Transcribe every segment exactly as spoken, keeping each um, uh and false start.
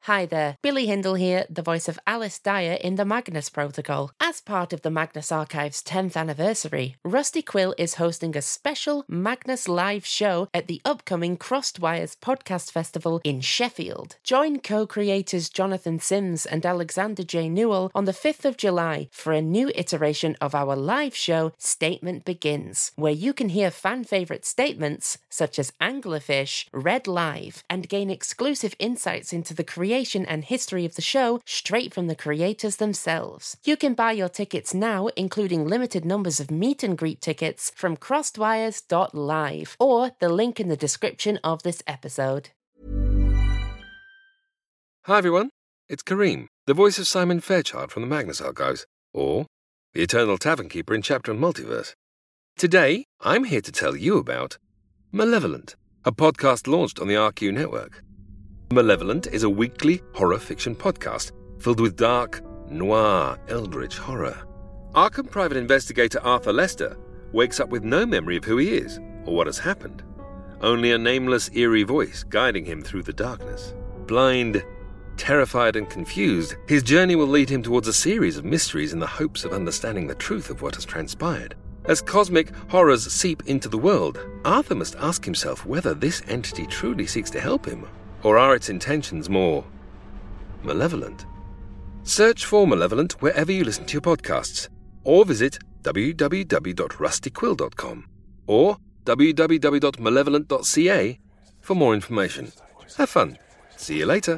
Hi there, Billy Hindle here, the voice of Alice Dyer in the Magnus Protocol. As part of the Magnus Archive's tenth anniversary, Rusty Quill is hosting a special Magnus live show at the upcoming Crossed Wires Podcast Festival in Sheffield. Join co-creators Jonathan Sims and Alexander J. Newell on the fifth of July for a new iteration of our live show, Statement Begins, where you can hear fan-favourite statements such as Anglerfish read live and gain exclusive insights into the creation and history of the show straight from the creators themselves. You can buy your tickets now, including limited numbers of meet and greet tickets from crossedwires dot live or the link in the description of this episode. Hi everyone, it's Kareem, the voice of Simon Fairchild from the Magnus Archives, or the Eternal Tavern Keeper in Chapter and Multiverse. Today, I'm here to tell you about Malevolent, a podcast launched on the R Q network. Malevolent is a weekly horror fiction podcast filled with dark, noir, eldritch horror. Arkham private investigator Arthur Lester wakes up with no memory of who he is or what has happened, only a nameless, eerie voice guiding him through the darkness. Blind, terrified and confused, his journey will lead him towards a series of mysteries in the hopes of understanding the truth of what has transpired. As cosmic horrors seep into the world, Arthur must ask himself whether this entity truly seeks to help him, or are its intentions more malevolent? Search for Malevolent wherever you listen to your podcasts, or visit w w w dot rusty quill dot com or w w w dot malevolent dot c a for more information. Have fun. See you later.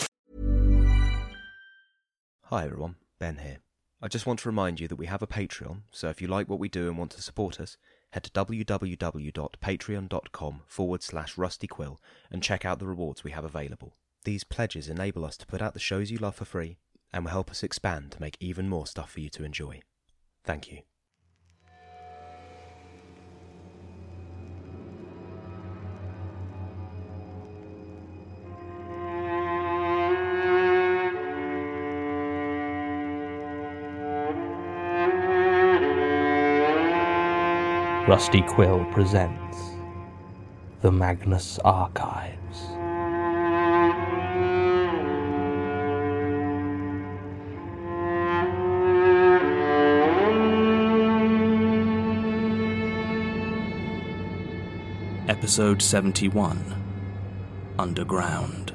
Hi everyone, Ben here. I just want to remind you that we have a Patreon, so if you like what we do and want to support us, head to w w w dot patreon dot com forward slash rustyquill and check out the rewards we have available. These pledges enable us to put out the shows you love for free and will help us expand to make even more stuff for you to enjoy. Thank you. Rusty Quill presents The Magnus Archives. Episode seventy-one, Underground.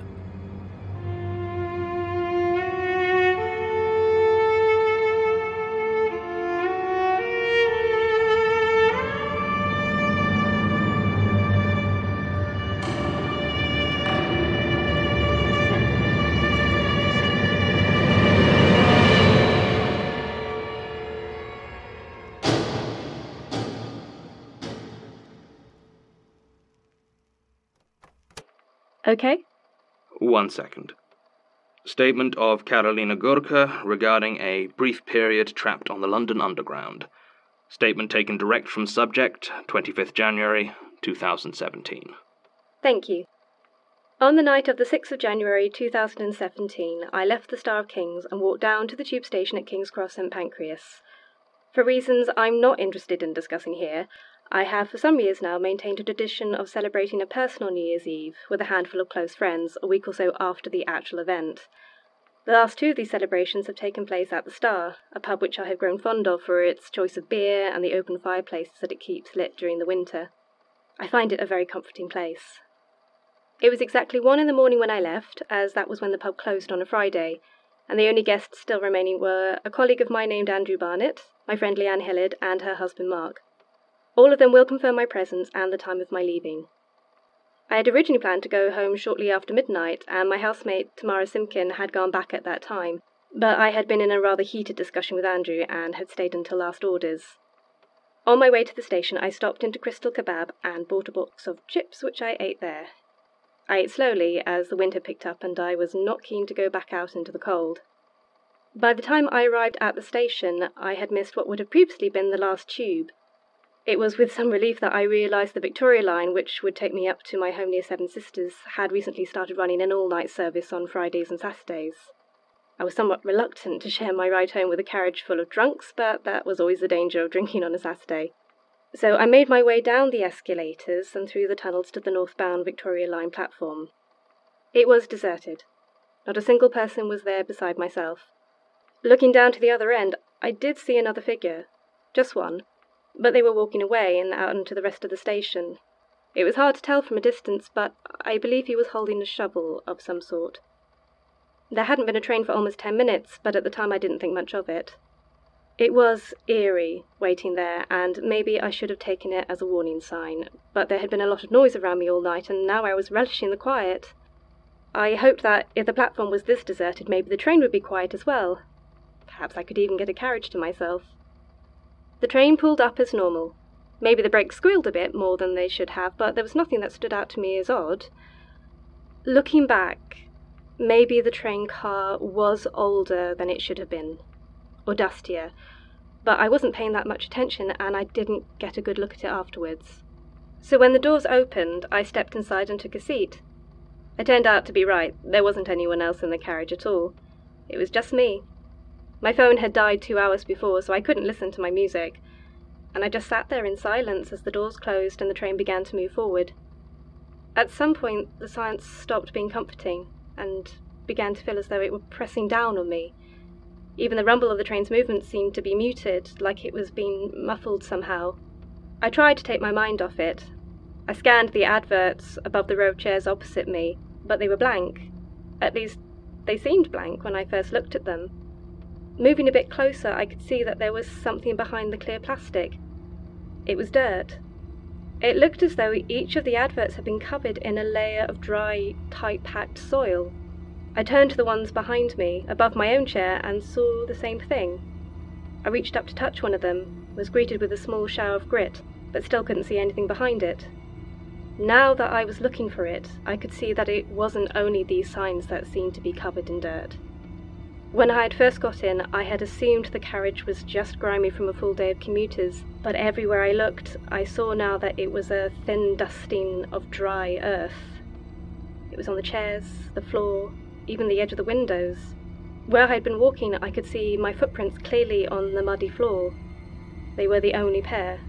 Okay. One second. Statement of Carolina Gurka regarding a brief period trapped on the London Underground. Statement taken direct from subject, twenty-fifth January, two thousand seventeen. Thank you. On the night of the sixth of January two thousand seventeen, I left the Star of Kings and walked down to the tube station at King's Cross, St Pancras. For reasons I'm not interested in discussing here, I have for some years now maintained a tradition of celebrating a personal New Year's Eve with a handful of close friends a week or so after the actual event. The last two of these celebrations have taken place at the Star, a pub which I have grown fond of for its choice of beer and the open fireplaces that it keeps lit during the winter. I find it a very comforting place. It was exactly one in the morning when I left, as that was when the pub closed on a Friday, and the only guests still remaining were a colleague of mine named Andrew Barnett, my friend Leanne Hillard, and her husband Mark. All of them will confirm my presence and the time of my leaving. I had originally planned to go home shortly after midnight, and my housemate Tamara Simkin had gone back at that time, but I had been in a rather heated discussion with Andrew and had stayed until last orders. On my way to the station, I stopped into Crystal Kebab and bought a box of chips, which I ate there. I ate slowly, as the wind had picked up and I was not keen to go back out into the cold. By the time I arrived at the station, I had missed what would have previously been the last tube. It was with some relief that I realised the Victoria line, which would take me up to my home near Seven Sisters, had recently started running an all-night service on Fridays and Saturdays. I was somewhat reluctant to share my ride home with a carriage full of drunks, but that was always the danger of drinking on a Saturday. So I made my way down the escalators and through the tunnels to the northbound Victoria line platform. It was deserted. Not a single person was there beside myself. Looking down to the other end, I did see another figure. Just one. But they were walking away and out into the rest of the station. It was hard to tell from a distance, but I believe he was holding a shovel of some sort. There hadn't been a train for almost ten minutes, but at the time I didn't think much of it. It was eerie, waiting there, and maybe I should have taken it as a warning sign, but there had been a lot of noise around me all night, and now I was relishing the quiet. I hoped that if the platform was this deserted, maybe the train would be quiet as well. Perhaps I could even get a carriage to myself. The train pulled up as normal. Maybe the brakes squealed a bit more than they should have, but there was nothing that stood out to me as odd. Looking back, maybe the train car was older than it should have been, or dustier, but I wasn't paying that much attention and I didn't get a good look at it afterwards. So when the doors opened, I stepped inside and took a seat. I turned out to be right. There wasn't anyone else in the carriage at all. It was just me. My phone had died two hours before, so I couldn't listen to my music, and I just sat there in silence as the doors closed and the train began to move forward. At some point, the silence stopped being comforting and began to feel as though it were pressing down on me. Even the rumble of the train's movement seemed to be muted, like it was being muffled somehow. I tried to take my mind off it. I scanned the adverts above the row of chairs opposite me, but they were blank. At least, they seemed blank when I first looked at them. Moving a bit closer, I could see that there was something behind the clear plastic. It was dirt. It looked as though each of the adverts had been covered in a layer of dry, tight-packed soil. I turned to the ones behind me, above my own chair, and saw the same thing. I reached up to touch one of them, was greeted with a small shower of grit, but still couldn't see anything behind it. Now that I was looking for it, I could see that it wasn't only these signs that seemed to be covered in dirt. When I had first got in, I had assumed the carriage was just grimy from a full day of commuters, but everywhere I looked, I saw now that it was a thin dusting of dry earth. It was on the chairs, the floor, even the edge of the windows. Where I had been walking, I could see my footprints clearly on the muddy floor. They were the only pair.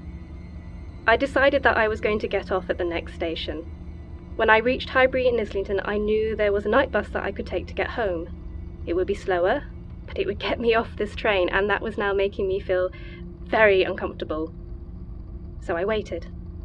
I decided that I was going to get off at the next station. When I reached Highbury in Islington, I knew there was a night bus that I could take to get home. It would be slower, but it would get me off this train, and that was now making me feel very uncomfortable. So I waited.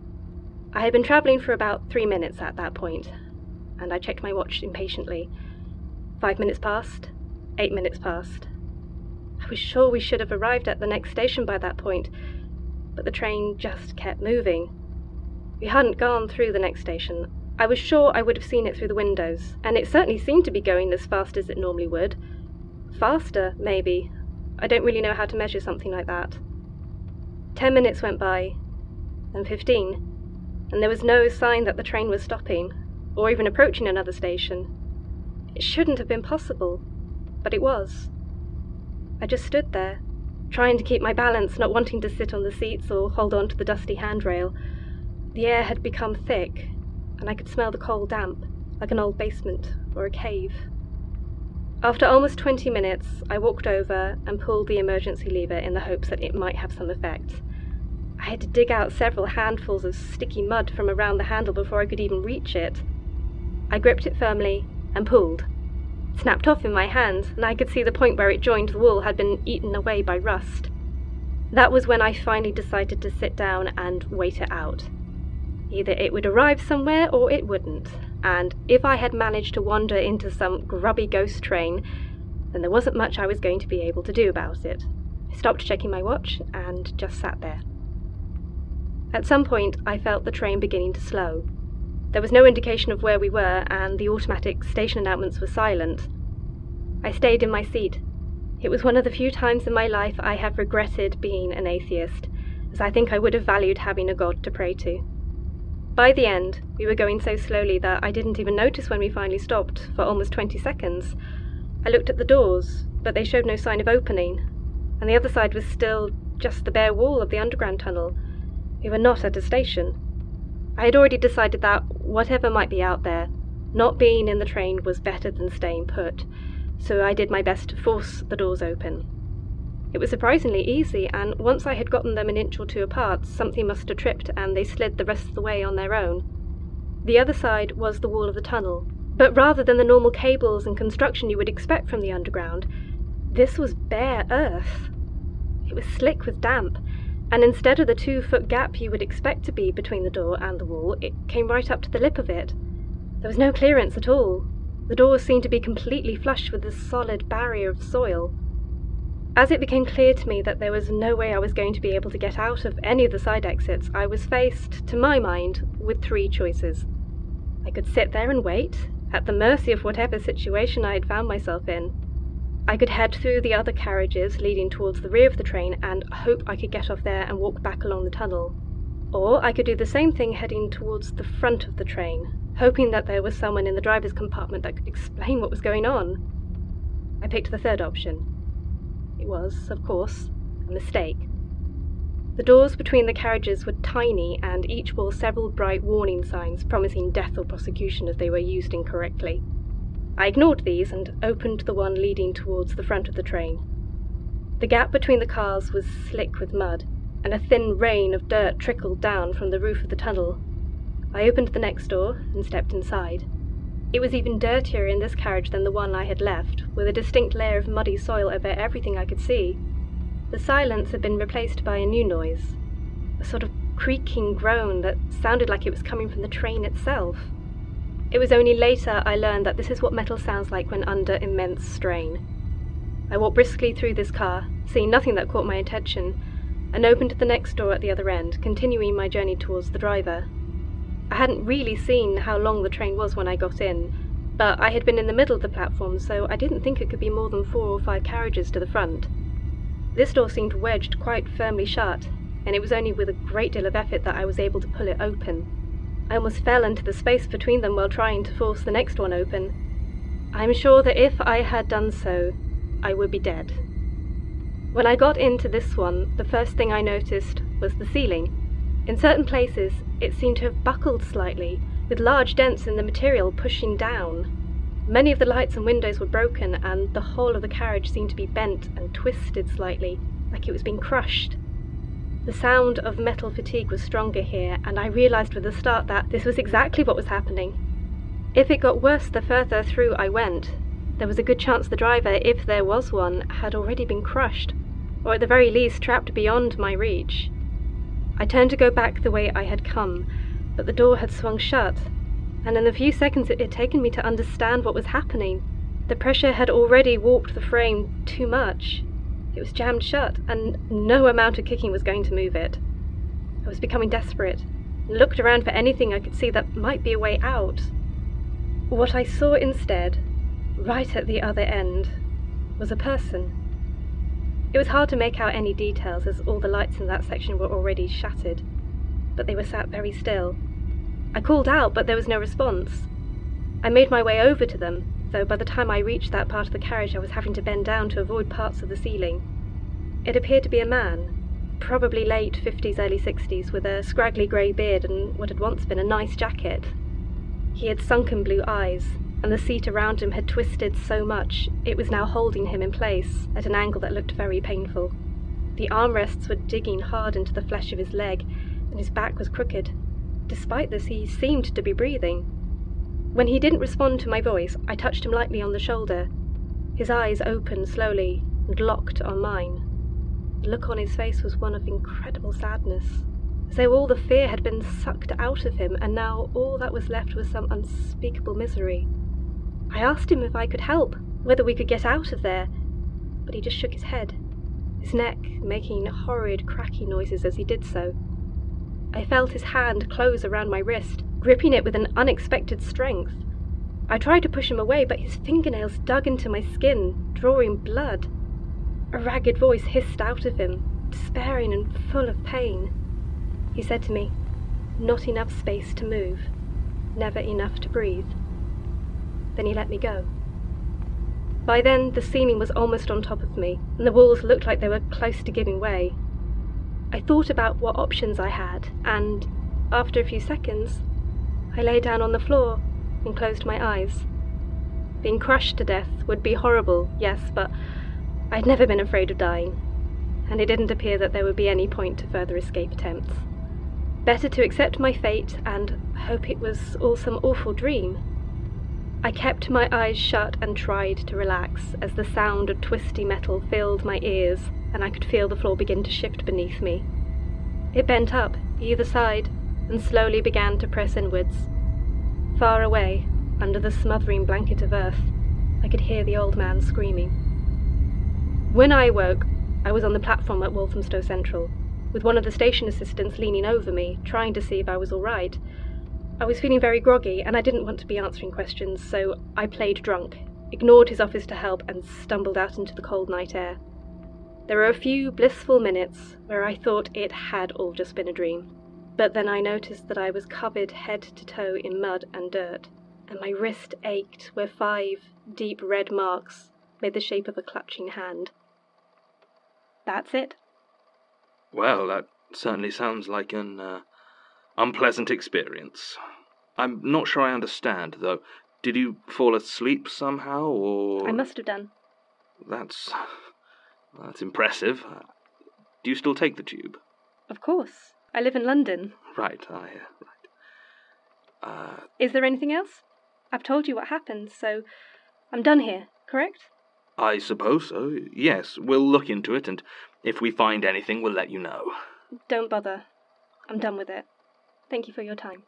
I had been travelling for about three minutes at that point, and I checked my watch impatiently. Five minutes passed, eight minutes passed. I was sure we should have arrived at the next station by that point, but the train just kept moving. We hadn't gone through the next station. I was sure I would have seen it through the windows, and it certainly seemed to be going as fast as it normally would. Faster, maybe. I don't really know how to measure something like that. Ten minutes went by, then fifteen, and there was no sign that the train was stopping, or even approaching another station. It shouldn't have been possible, but it was. I just stood there, trying to keep my balance, not wanting to sit on the seats or hold on to the dusty handrail. The air had become thick, and I could smell the coal damp, like an old basement or a cave. After almost twenty minutes, I walked over and pulled the emergency lever in the hopes that it might have some effect. I had to dig out several handfuls of sticky mud from around the handle before I could even reach it. I gripped it firmly and pulled. It snapped off in my hand, and I could see the point where it joined the wall had been eaten away by rust. That was when I finally decided to sit down and wait it out. Either it would arrive somewhere or it wouldn't, and if I had managed to wander into some grubby ghost train, then there wasn't much I was going to be able to do about it. I stopped checking my watch and just sat there. At some point, I felt the train beginning to slow. There was no indication of where we were, and the automatic station announcements were silent. I stayed in my seat. It was one of the few times in my life I have regretted being an atheist, as I think I would have valued having a God to pray to. By the end, we were going so slowly that I didn't even notice when we finally stopped for almost twenty seconds. I looked at the doors, but they showed no sign of opening, and the other side was still just the bare wall of the underground tunnel. We were not at a station. I had already decided that, whatever might be out there, not being in the train was better than staying put, so I did my best to force the doors open. It was surprisingly easy, and once I had gotten them an inch or two apart, something must have tripped and they slid the rest of the way on their own. The other side was the wall of the tunnel, But rather than the normal cables and construction you would expect from the underground, this was bare earth. It was slick with damp, and instead of the two-foot gap you would expect to be between the door and the wall, it came right up to the lip of it. There was no clearance at all. The doors seemed to be completely flush with this solid barrier of soil. As it became clear to me that there was no way I was going to be able to get out of any of the side exits, I was faced, to my mind, with three choices. I could sit there and wait, at the mercy of whatever situation I had found myself in. I could head through the other carriages leading towards the rear of the train and hope I could get off there and walk back along the tunnel. Or I could do the same thing heading towards the front of the train, hoping that there was someone in the driver's compartment that could explain what was going on. I picked the third option. It was, of course, a mistake. The doors between the carriages were tiny, and each bore several bright warning signs promising death or prosecution if they were used incorrectly. I ignored these and opened the one leading towards the front of the train. The gap between the cars was slick with mud, and a thin rain of dirt trickled down from the roof of the tunnel. I opened the next door and stepped inside. It was even dirtier in this carriage than the one I had left, with a distinct layer of muddy soil over everything I could see. The silence had been replaced by a new noise, a sort of creaking groan that sounded like it was coming from the train itself. It was only later I learned that this is what metal sounds like when under immense strain. I walked briskly through this car, seeing nothing that caught my attention, and opened the next door at the other end, continuing my journey towards the driver. I hadn't really seen how long the train was when I got in, but I had been in the middle of the platform, so I didn't think it could be more than four or five carriages to the front. This door seemed wedged quite firmly shut, and it was only with a great deal of effort that I was able to pull it open. I almost fell into the space between them while trying to force the next one open. I'm sure that if I had done so, I would be dead. When I got into this one, the first thing I noticed was the ceiling. In certain places, it seemed to have buckled slightly, with large dents in the material pushing down. Many of the lights and windows were broken, and the whole of the carriage seemed to be bent and twisted slightly, like it was being crushed. The sound of metal fatigue was stronger here, and I realised with a start that this was exactly what was happening. If it got worse the further through I went, there was a good chance the driver, if there was one, had already been crushed, or at the very least trapped beyond my reach. I turned to go back the way I had come, but the door had swung shut, and in the few seconds it had taken me to understand what was happening, the pressure had already warped the frame too much. It was jammed shut, and no amount of kicking was going to move it. I was becoming desperate, and looked around for anything I could see that might be a way out. What I saw instead, right at the other end, was a person. It was hard to make out any details, as all the lights in that section were already shattered, but they were sat very still. I called out, but there was no response. I made my way over to them, though by the time I reached that part of the carriage I was having to bend down to avoid parts of the ceiling. It appeared to be a man, probably late fifties, early sixties, with a scraggly grey beard and what had once been a nice jacket. He had sunken blue eyes, and the seat around him had twisted so much it was now holding him in place at an angle that looked very painful. The armrests were digging hard into the flesh of his leg, and his back was crooked. Despite this, he seemed to be breathing. When he didn't respond to my voice, I touched him lightly on the shoulder. His eyes opened slowly and locked on mine. The look on his face was one of incredible sadness, as though all the fear had been sucked out of him, and now all that was left was some unspeakable misery. I asked him if I could help, whether we could get out of there, but he just shook his head, his neck making horrid cracking noises as he did so. I felt his hand close around my wrist, gripping it with an unexpected strength. I tried to push him away, but his fingernails dug into my skin, drawing blood. A ragged voice hissed out of him, despairing and full of pain. He said to me, "Not enough space to move, never enough to breathe." Then he let me go. By then, the ceiling was almost on top of me, and the walls looked like they were close to giving way. I thought about what options I had, and, after a few seconds, I lay down on the floor and closed my eyes. Being crushed to death would be horrible, yes, but I'd never been afraid of dying, and it didn't appear that there would be any point to further escape attempts. Better to accept my fate and hope it was all some awful dream. I kept my eyes shut and tried to relax as the sound of twisty metal filled my ears and I could feel the floor begin to shift beneath me. It bent up, either side, and slowly began to press inwards. Far away, under the smothering blanket of earth, I could hear the old man screaming. When I woke, I was on the platform at Walthamstow Central, with one of the station assistants leaning over me, trying to see if I was all right. I was feeling very groggy, and I didn't want to be answering questions, so I played drunk, ignored his offers to help, and stumbled out into the cold night air. There were a few blissful minutes where I thought it had all just been a dream, but then I noticed that I was covered head to toe in mud and dirt, and my wrist ached where five deep red marks made the shape of a clutching hand. That's it. Well, that certainly sounds like an uh, unpleasant experience. I'm not sure I understand, though. Did you fall asleep somehow, or...? I must have done. That's... that's impressive. Do you still take the tube? Of course. I live in London. Right, I... Uh, right. Uh... Is there anything else? I've told you what happened, so I'm done here, correct? I suppose so, yes. We'll look into it, and if we find anything, we'll let you know. Don't bother. I'm done with it. Thank you for your time.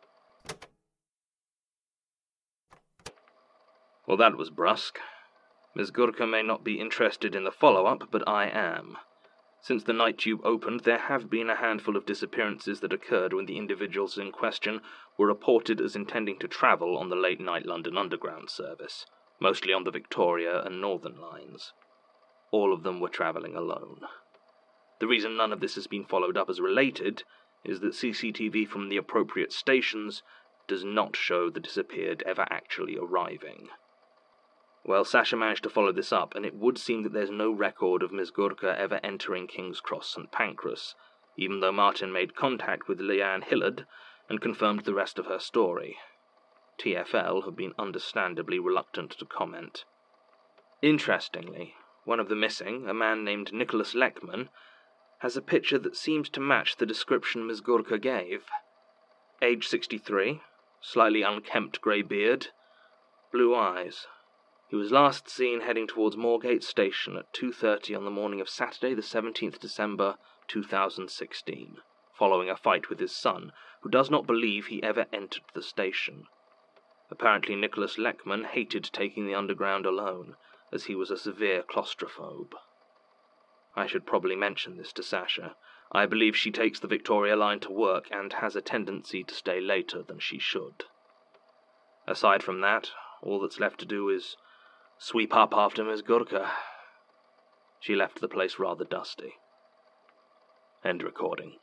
Well, that was brusque. Miss Gurka may not be interested in the follow-up, but I am. Since the night tube opened, there have been a handful of disappearances that occurred when the individuals in question were reported as intending to travel on the late-night London Underground service, mostly on the Victoria and Northern lines. All of them were travelling alone. The reason none of this has been followed up as related is that C C T V from the appropriate stations does not show the disappeared ever actually arriving. Well, Sasha managed to follow this up, and it would seem that there's no record of Miss Gurka ever entering King's Cross St Pancras, even though Martin made contact with Leanne Hillard and confirmed the rest of her story. T F L have been understandably reluctant to comment. Interestingly, one of the missing, a man named Nicholas Leckman, has a picture that seems to match the description Miss Gurka gave. Age sixty-three, slightly unkempt grey beard, blue eyes. He was last seen heading towards Moorgate Station at two thirty on the morning of Saturday the seventeenth of December two thousand sixteen, following a fight with his son, who does not believe he ever entered the station. Apparently Nicholas Leckman hated taking the Underground alone, as he was a severe claustrophobe. I should probably mention this to Sasha. I believe she takes the Victoria line to work and has a tendency to stay later than she should. Aside from that, all that's left to do is sweep up after Miss Gurka. She left the place rather dusty. End recording.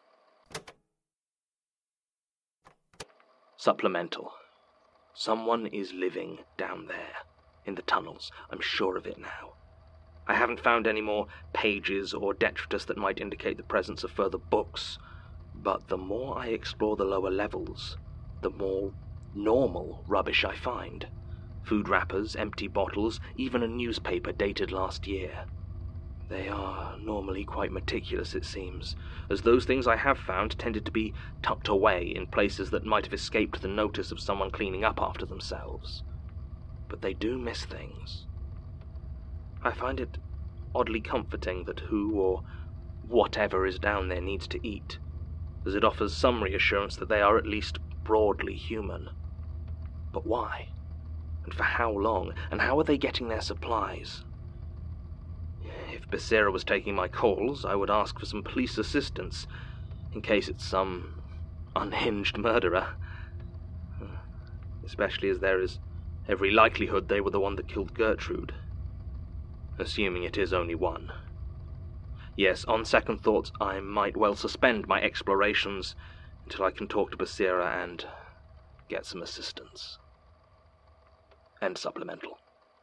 Supplemental. Someone is living down there, in the tunnels. I'm sure of it now. I haven't found any more pages or detritus that might indicate the presence of further books, but the more I explore the lower levels, the more normal rubbish I find. Food wrappers, empty bottles, even a newspaper dated last year. They are normally quite meticulous, it seems, as those things I have found tended to be tucked away in places that might have escaped the notice of someone cleaning up after themselves. But they do miss things. I find it oddly comforting that who or whatever is down there needs to eat, as it offers some reassurance that they are at least broadly human. But why? And for how long? And how are they getting their supplies? If Basira was taking my calls, I would ask for some police assistance, in case it's some unhinged murderer. Especially as there is every likelihood they were the one that killed Gertrude. Assuming it is only one. Yes, on second thoughts, I might well suspend my explorations until I can talk to Basira and get some assistance. End supplemental.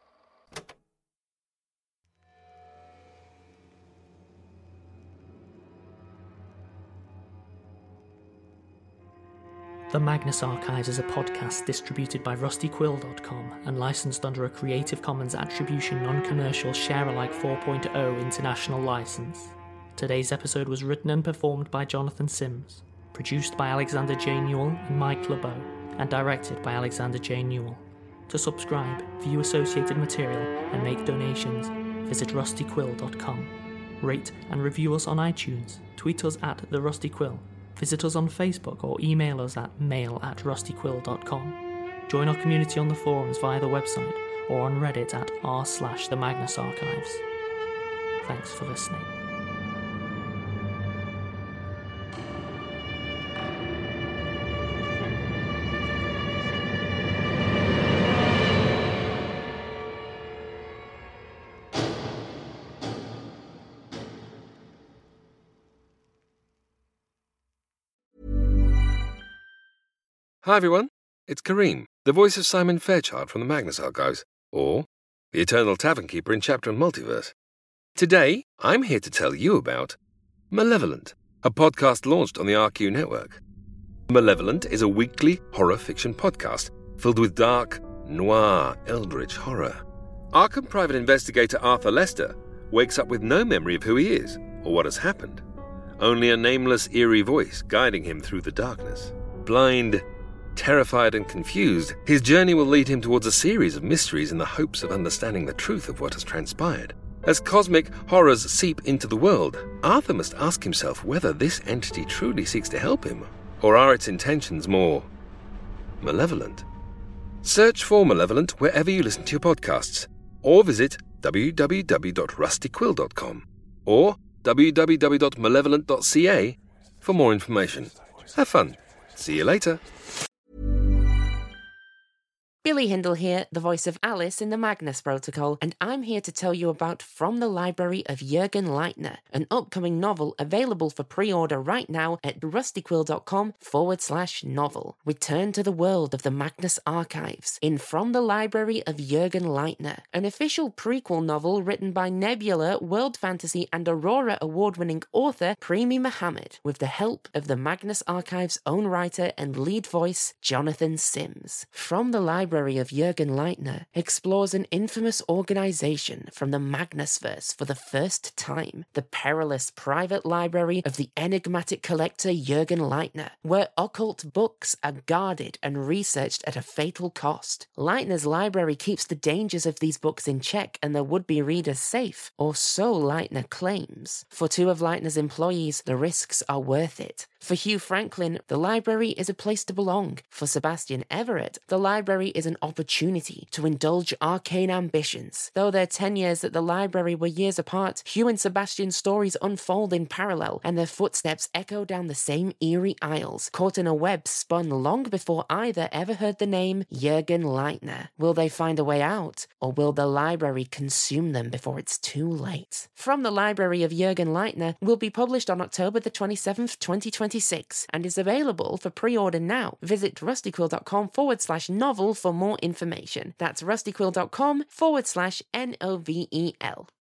The Magnus Archives is a podcast distributed by rusty quill dot com and licensed under a Creative Commons Attribution Non-Commercial Share-alike four point oh international license. Today's episode was written and performed by Jonathan Sims, produced by Alexander J. Newell and Mike LeBeau, and directed by Alexander J. Newell. To subscribe, view associated material, and make donations, visit rusty quill dot com. Rate and review us on iTunes, tweet us at The Rusty Quill, visit us on Facebook or email us at mail at rusty quill dot com. Join our community on the forums via the website or on Reddit at r slash the Magnus Archives. Thanks for listening. Hi everyone, it's Kareem, the voice of Simon Fairchild from the Magnus Archives, or the Eternal Tavern Keeper in Chapter and Multiverse. Today, I'm here to tell you about Malevolent, a podcast launched on the R Q network. Malevolent is a weekly horror fiction podcast filled with dark, noir, eldritch horror. Arkham private investigator Arthur Lester wakes up with no memory of who he is or what has happened, only a nameless, eerie voice guiding him through the darkness. Blind, terrified and confused, his journey will lead him towards a series of mysteries in the hopes of understanding the truth of what has transpired. As cosmic horrors seep into the world, Arthur must ask himself whether this entity truly seeks to help him, or are its intentions more malevolent. Search for Malevolent wherever you listen to your podcasts, or visit w w w dot rusty quill dot com or w w w dot malevolent dot c a for more information. Have fun. See you later. Billy Hindle here, the voice of Alice in the Magnus Protocol, and I'm here to tell you about From the Library of Jürgen Leitner, an upcoming novel available for pre-order right now at rustyquill.com forward slash novel. Return to the world of the Magnus Archives in From the Library of Jürgen Leitner, an official prequel novel written by Nebula, World Fantasy and Aurora award-winning author Premi Mohammed, with the help of the Magnus Archives' own writer and lead voice, Jonathan Sims. From the Library of Jürgen Leitner explores an infamous organization from the Magnusverse for the first time, the perilous private library of the enigmatic collector Jürgen Leitner, where occult books are guarded and researched at a fatal cost. Leitner's library keeps the dangers of these books in check and their would-be readers safe, or so Leitner claims. For two of Leitner's employees, the risks are worth it. For Hugh Franklin, the library is a place to belong. For Sebastian Everett, the library is an opportunity to indulge arcane ambitions. Though their tenures at the library were years apart, Hugh and Sebastian's stories unfold in parallel, and their footsteps echo down the same eerie aisles, caught in a web spun long before either ever heard the name Jürgen Leitner. Will they find a way out, or will the library consume them before it's too late? From the Library of Jürgen Leitner will be published on October the twenty-seventh, twenty twenty-six, and is available for pre-order now. Visit rustyquill.com forward slash novel for more information. That's rustyquill.com forward slash N O V E L.